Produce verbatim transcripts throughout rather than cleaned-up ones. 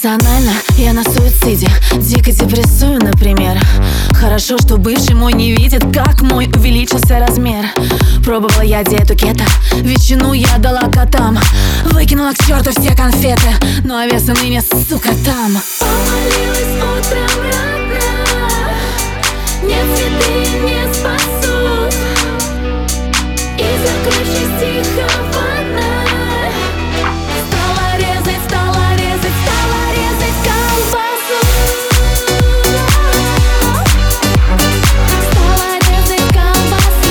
Эмоционально я на суициде, дико депрессую, например. Хорошо, что бывший мой не видит, как мой увеличился размер. Пробовала я диету кето, ветчину я дала котам. Выкинула к черту все конфеты, ну а веса ныне, сука, там. Помолилась утром рано, нет, цветы не спасут. И закрывшись тихо в ванной, стала резать, стала резать, стала резать колбасу. Стала резать колбасу.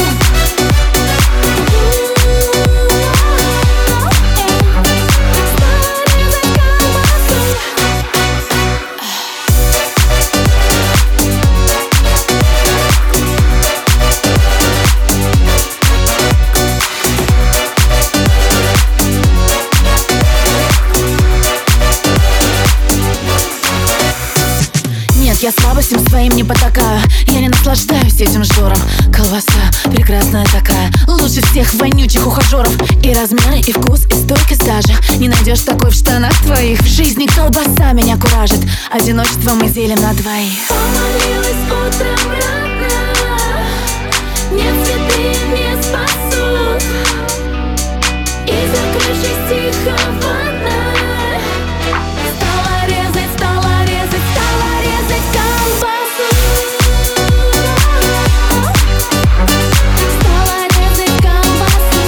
Стала резать колбасу. Я слабостям своим не потакаю, я не наслаждаюсь этим жором. Колбаса прекрасная такая, лучше всех вонючих ухажеров. И размеры, и вкус, и стойкость даже не найдешь такой в штанах твоих. В жизни колбаса меня куражит, одиночество мы делим на двоих. Помолилась утром рано, нет, цветы не спасут. И закрывшись тихо в ванной, стала резать, стала резать, стала резать колбасу. Стала резать колбасу.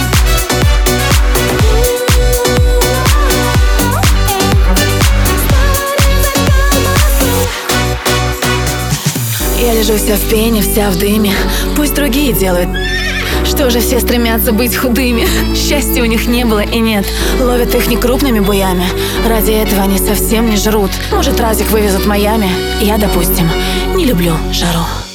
Стала резать колбасу. Я лежу вся в пене, вся в дыме, пусть другие делают. Что же все стремятся быть худыми? Счастья у них не было и нет. Ловят их не крупными буями, ради этого они совсем не жрут. Может, разик вывезут в Майами. Я, допустим, не люблю жару.